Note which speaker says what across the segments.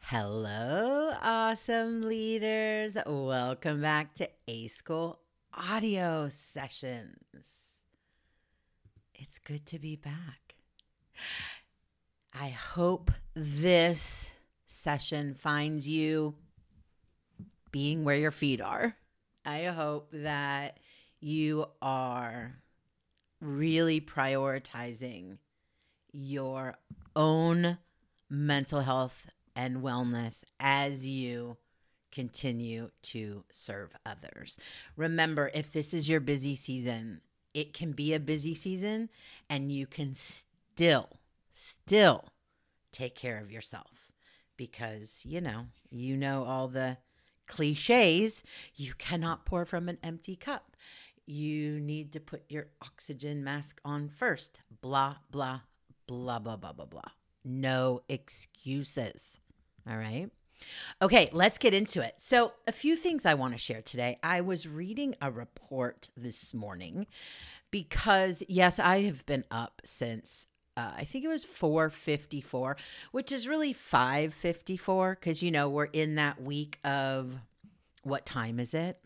Speaker 1: Hello, awesome leaders. Welcome back to A-School Audio Sessions. It's good to be back. I hope this session finds you being where your feet are. I hope that you are really prioritizing your own mental health and wellness as you continue to serve others. Remember, if this is your busy season, it can be a busy season and you can still take care of yourself because, you know all the cliches. You cannot pour from an empty cup. You need to put your oxygen mask on first. Blah, blah, blah, blah, blah, blah, blah. No excuses. All right. Okay, let's get into it. So a few things I want to share today. I was reading a report this morning because, yes, I have been up since I think it was 4:54, which is really 5:54 because, we're in that week of what time is it?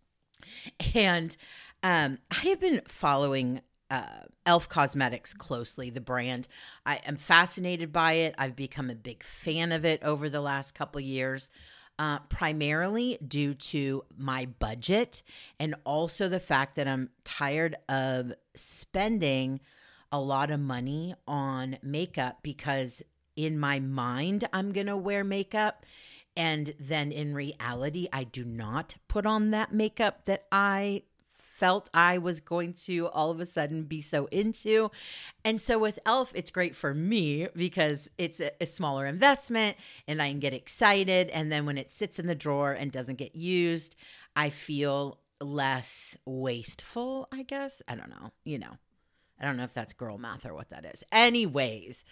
Speaker 1: And I have been following e.l.f. Cosmetics closely, the brand. I am fascinated by it. I've become a big fan of it over the last couple of years, primarily due to my budget and also the fact that I'm tired of spending a lot of money on makeup because in my mind, I'm going to wear makeup. And then in reality, I do not put on that makeup that I felt I was going to all of a sudden be so into. And so with e.l.f., it's great for me because it's a smaller investment and I can get excited. And then when it sits in the drawer and doesn't get used, I feel less wasteful, I guess. I don't know. I don't know if that's girl math or what that is. Anyways,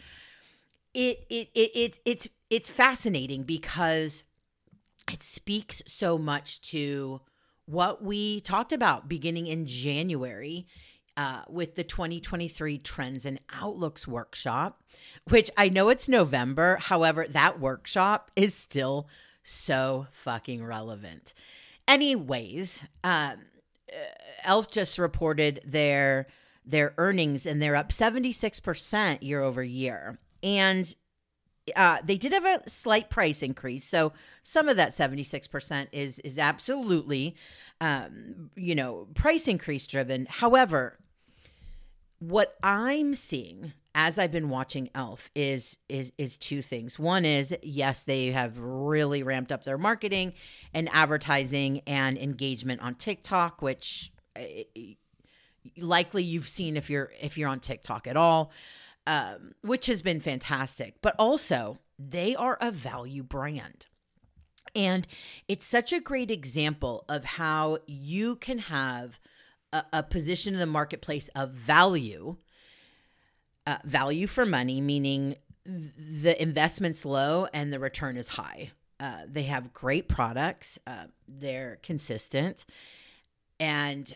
Speaker 1: it's fascinating because it speaks so much to what we talked about beginning in January with the 2023 Trends and Outlooks workshop, which I know it's November. However, that workshop is still so fucking relevant. Anyways, e.l.f. just reported their earnings and they're up 76% year over year. And they did have a slight price increase. So some of that 76% is absolutely, price increase driven. However, what I'm seeing as I've been watching e.l.f. is two things. One is, yes, they have really ramped up their marketing and advertising and engagement on TikTok, which likely you've seen if you're on TikTok at all. Which has been fantastic, but also they are a value brand. And it's such a great example of how you can have a position in the marketplace of value for money, meaning the investment's low and the return is high. They have great products. They're consistent and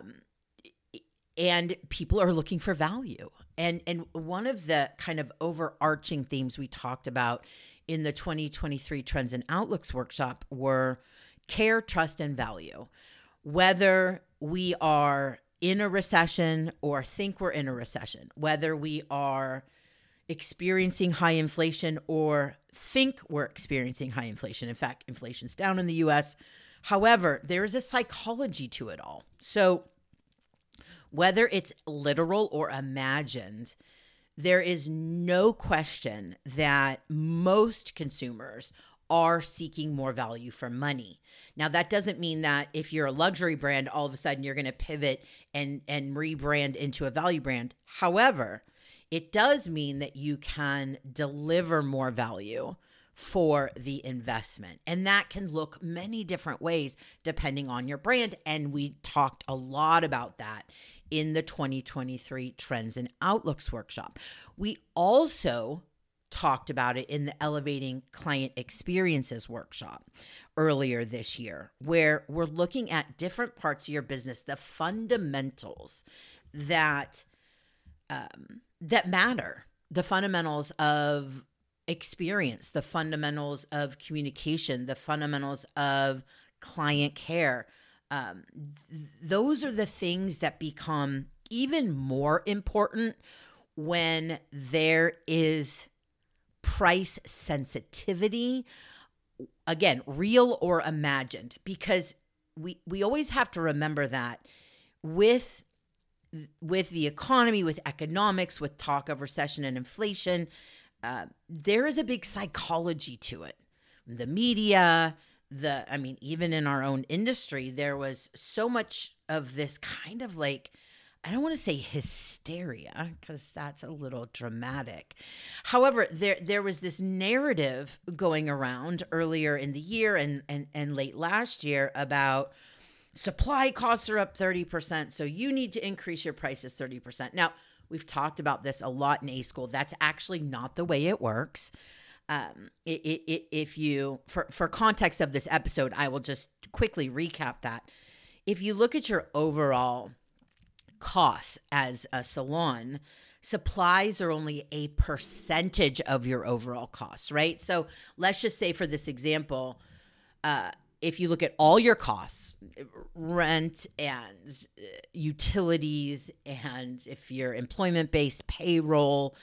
Speaker 1: people are looking for value. And one of the kind of overarching themes we talked about in the 2023 Trends and Outlooks workshop were care, trust, and value. Whether we are in a recession or think we're in a recession, whether we are experiencing high inflation or think we're experiencing high inflation. In fact, inflation's down in the US. However, there's a psychology to it all. So whether it's literal or imagined, there is no question that most consumers are seeking more value for money. Now, that doesn't mean that if you're a luxury brand, all of a sudden you're going to pivot and rebrand into a value brand. However, it does mean that you can deliver more value for the investment. And that can look many different ways depending on your brand. And we talked a lot about that in the 2023 Trends and Outlooks workshop. We also talked about it in the Elevating Client Experiences workshop earlier this year, where we're looking at different parts of your business, the fundamentals that matter, the fundamentals of experience, the fundamentals of communication, the fundamentals of client care. Those are the things that become even more important when there is price sensitivity, again, real or imagined, because we always have to remember that with the economy, with economics, with talk of recession and inflation, there is a big psychology to it. The media, even in our own industry, there was so much of this kind of like, I don't want to say hysteria because that's a little dramatic. However, there was this narrative going around earlier in the year and late last year about supply costs are up 30%, so you need to increase your prices 30%. Now, we've talked about this a lot in A-School. That's actually not the way it works. If you, for context of this episode, I will just quickly recap that. If you look at your overall costs as a salon, supplies are only a percentage of your overall costs, right? So let's just say for this example, if you look at all your costs, rent and utilities, and if you're employment-based, payroll,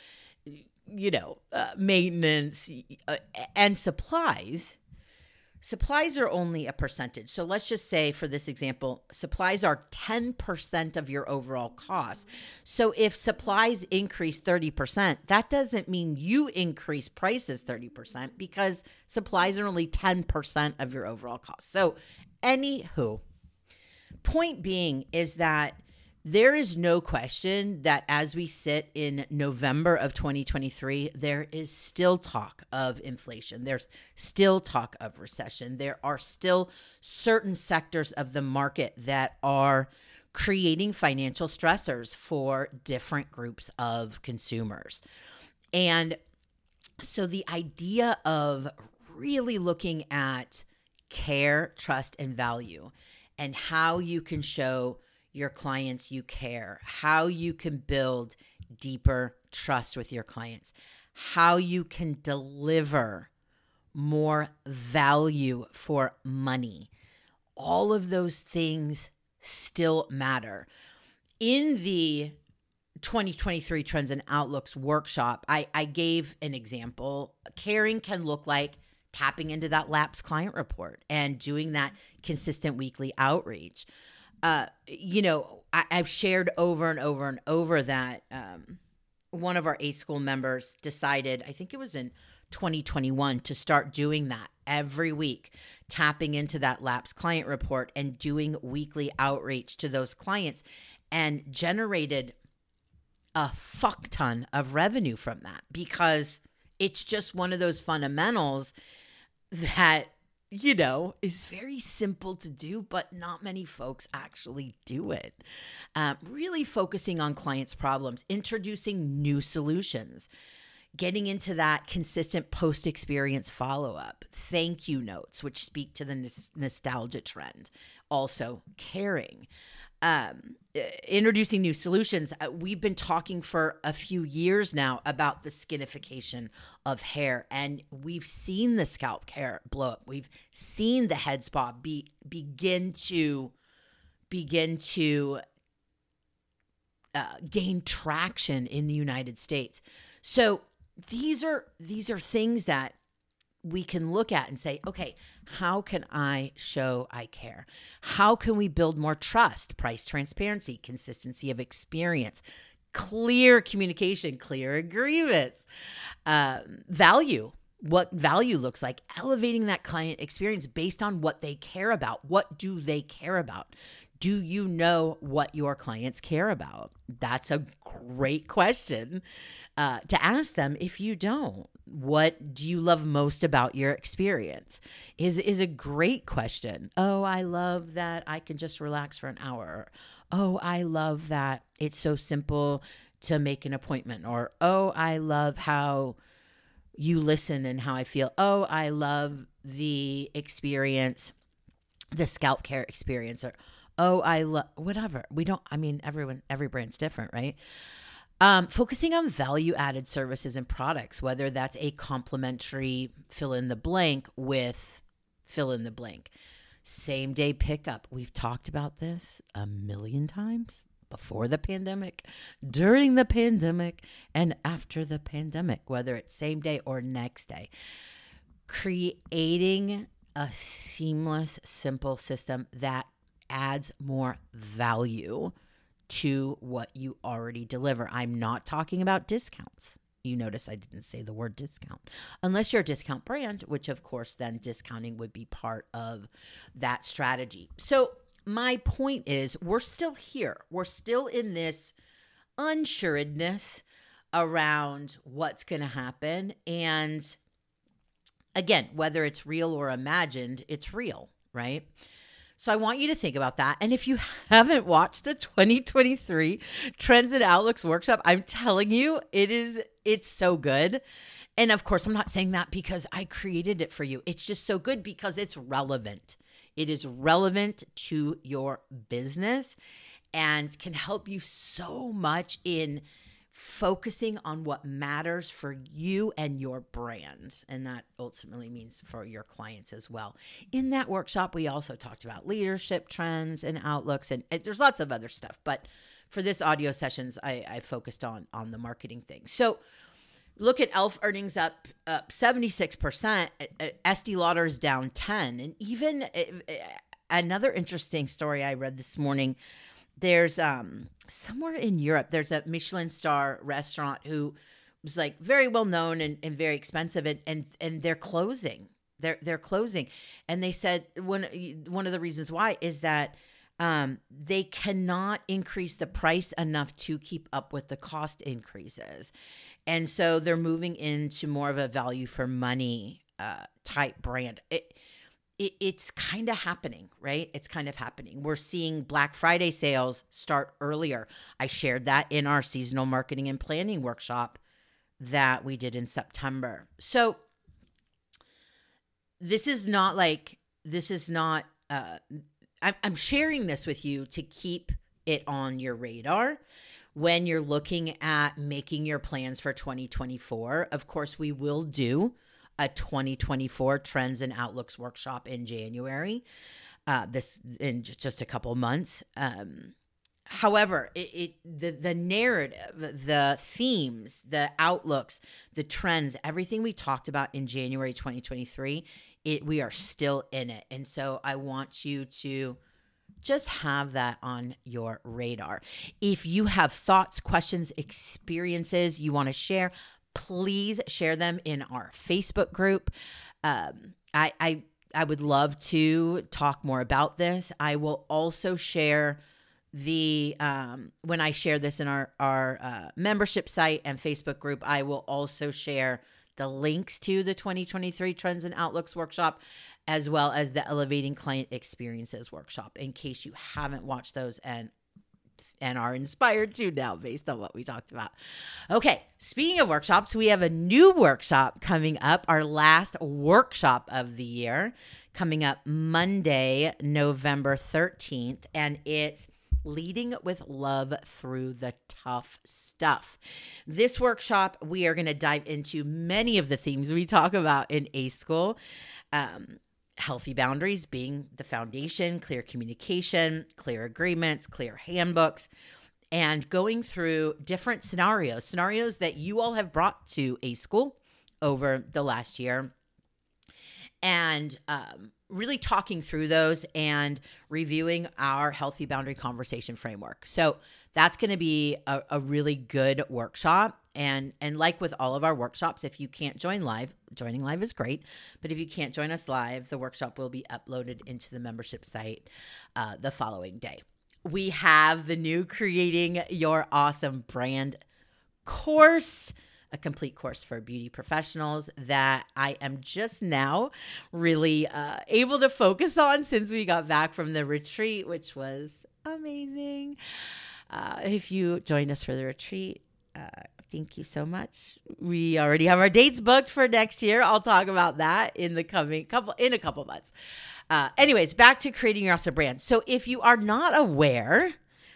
Speaker 1: maintenance and supplies are only a percentage. So let's just say for this example, supplies are 10% of your overall cost. So if supplies increase 30%, that doesn't mean you increase prices 30% because supplies are only 10% of your overall cost. So anywho, point being is that there is no question that as we sit in November of 2023, there is still talk of inflation. There's still talk of recession. There are still certain sectors of the market that are creating financial stressors for different groups of consumers. And so the idea of really looking at care, trust, and value and how you can show your clients you care, how you can build deeper trust with your clients, how you can deliver more value for money. All of those things still matter. In the 2023 Trends and Outlooks workshop, I gave an example. Caring can look like tapping into that lapsed client report and doing that consistent weekly outreach. I've shared over and over and over that one of our A-School members decided, I think it was in 2021, to start doing that every week, tapping into that lapsed client report and doing weekly outreach to those clients, and generated a fuck ton of revenue from that because it's just one of those fundamentals that is very simple to do, but not many folks actually do it. Really focusing on clients' problems, introducing new solutions, getting into that consistent post-experience follow-up, thank you notes, which speak to the nostalgia trend, also caring. Introducing new solutions. We've been talking for a few years now about the skinification of hair, and we've seen the scalp care blow up. We've seen the head spa begin to gain traction in the United States. So these are things that we can look at and say, okay, how can I show I care? How can we build more trust, price transparency, consistency of experience, clear communication, clear agreements, value, what value looks like, elevating that client experience based on what they care about. What do they care about? Do you know what your clients care about? That's a great question to ask them if you don't. What do you love most about your experience is a great question. Oh, I love that I can just relax for an hour. Oh, I love that it's so simple to make an appointment. Or, oh, I love how you listen and how I feel. Oh, I love the experience, the scalp care experience. Or, oh, I love whatever. Every brand's different, right? Focusing on value-added services and products, whether that's a complementary fill in the blank with fill in the blank. Same day pickup. We've talked about this a million times before the pandemic, during the pandemic, and after the pandemic, whether it's same day or next day. Creating a seamless, simple system that adds more value to what you already deliver. I'm not talking about discounts. You notice I didn't say the word discount. Unless you're a discount brand, which of course then discounting would be part of that strategy. So my point is we're still here. We're still in this unsuredness around what's going to happen. And again, whether it's real or imagined, it's real, right? So I want you to think about that. And if you haven't watched the 2023 Trends and Outlooks workshop, I'm telling you, it's so good. And of course, I'm not saying that because I created it for you. It's just so good because it's relevant. It is relevant to your business and can help you so much in focusing on what matters for you and your brand. And that ultimately means for your clients as well. In that workshop, we also talked about leadership trends and outlooks, and there's lots of other stuff. But for this audio sessions, I focused on the marketing thing. So look at e.l.f. earnings up 76%, Estee Lauder's down 10%. And even another interesting story I read this morning, there's somewhere in Europe, there's a Michelin star restaurant who was like very well known and very expensive, and they're closing. They're closing, and they said one of the reasons why is that they cannot increase the price enough to keep up with the cost increases, and so they're moving into more of a value for money type brand. It's kind of happening, right? It's kind of happening. We're seeing Black Friday sales start earlier. I shared that in our seasonal marketing and planning workshop that we did in September. So I'm sharing this with you to keep it on your radar when you're looking at making your plans for 2024. Of course, we will do a 2024 Trends and Outlooks workshop in January, this in just a couple months. However, the narrative, the themes, the outlooks, the trends, everything we talked about in January 2023, we are still in it. And so I want you to just have that on your radar. If you have thoughts, questions, experiences you want to share, please share them in our Facebook group. I would love to talk more about this. I will also share when I share this in our membership site and Facebook group, I will also share the links to the 2023 Trends and Outlooks workshop, as well as the Elevating Client Experiences workshop, in case you haven't watched those and are inspired to now based on what we talked about. Okay, speaking of workshops, we have a new workshop coming up, our last workshop of the year, coming up Monday, November 13th, and it's Leading with Love Through the Tough Stuff. This workshop, we are going to dive into many of the themes we talk about in ACE School. Healthy boundaries being the foundation, clear communication, clear agreements, clear handbooks, and going through different scenarios that you all have brought to ACE School over the last year, and really talking through those and reviewing our healthy boundary conversation framework. So that's going to be a really good workshop. And like with all of our workshops, if you can't join live, joining live is great. But if you can't join us live, the workshop will be uploaded into the membership site the following day. We have the new Creating Your Awesome Brand course, a complete course for beauty professionals that I am just now really able to focus on since we got back from the retreat, which was amazing. If you joined us for the retreat, thank you so much. We already have our dates booked for next year. I'll talk about that in a couple months. Anyways, back to Creating Your Awesome Brand. So if you are not aware,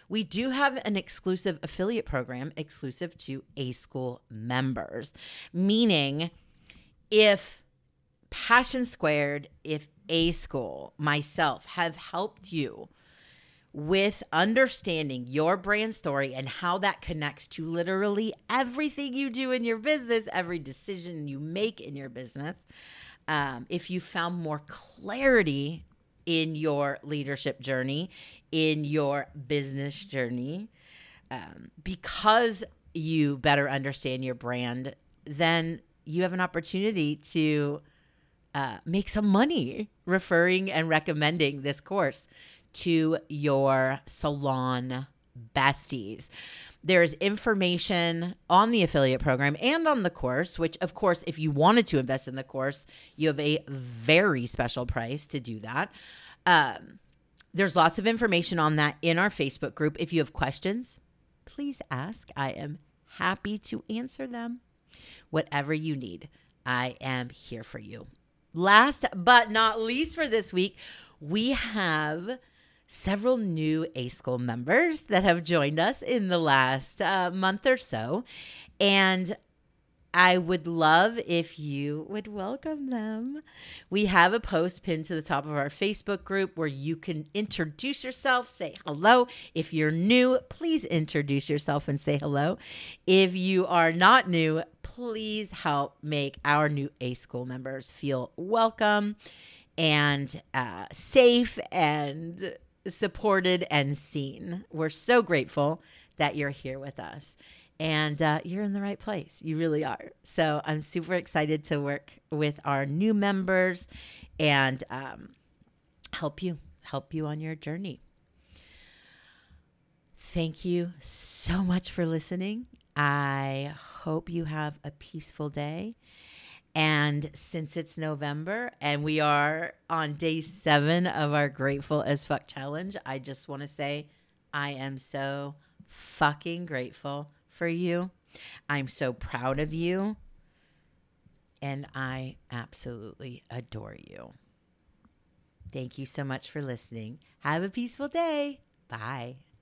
Speaker 1: we do have an exclusive affiliate program exclusive to A School members, meaning if Passion Squared, if A School, myself have helped you with understanding your brand story and how that connects to literally everything you do in your business, every decision you make in your business. If you found more clarity in your leadership journey, in your business journey, because you better understand your brand, then you have an opportunity to make some money referring and recommending this course to your salon besties. There's information on the affiliate program and on the course, which, of course, if you wanted to invest in the course, you have a very special price to do that. There's lots of information on that in our Facebook group. If you have questions, please ask. I am happy to answer them. Whatever you need, I am here for you. Last but not least for this week, we have several new A School members that have joined us in the last month or so. And I would love if you would welcome them. We have a post pinned to the top of our Facebook group where you can introduce yourself, say hello. If you're new, please introduce yourself and say hello. If you are not new, please help make our new A School members feel welcome and safe and supported and seen. We're so grateful that you're here with us. And you're in the right place. You really are. So I'm super excited to work with our new members and help you on your journey. Thank you so much for listening. I hope you have a peaceful day. And since it's November and we are on day 7 of our Grateful as Fuck challenge, I just want to say I am so fucking grateful for you. I'm so proud of you. And I absolutely adore you. Thank you so much for listening. Have a peaceful day. Bye.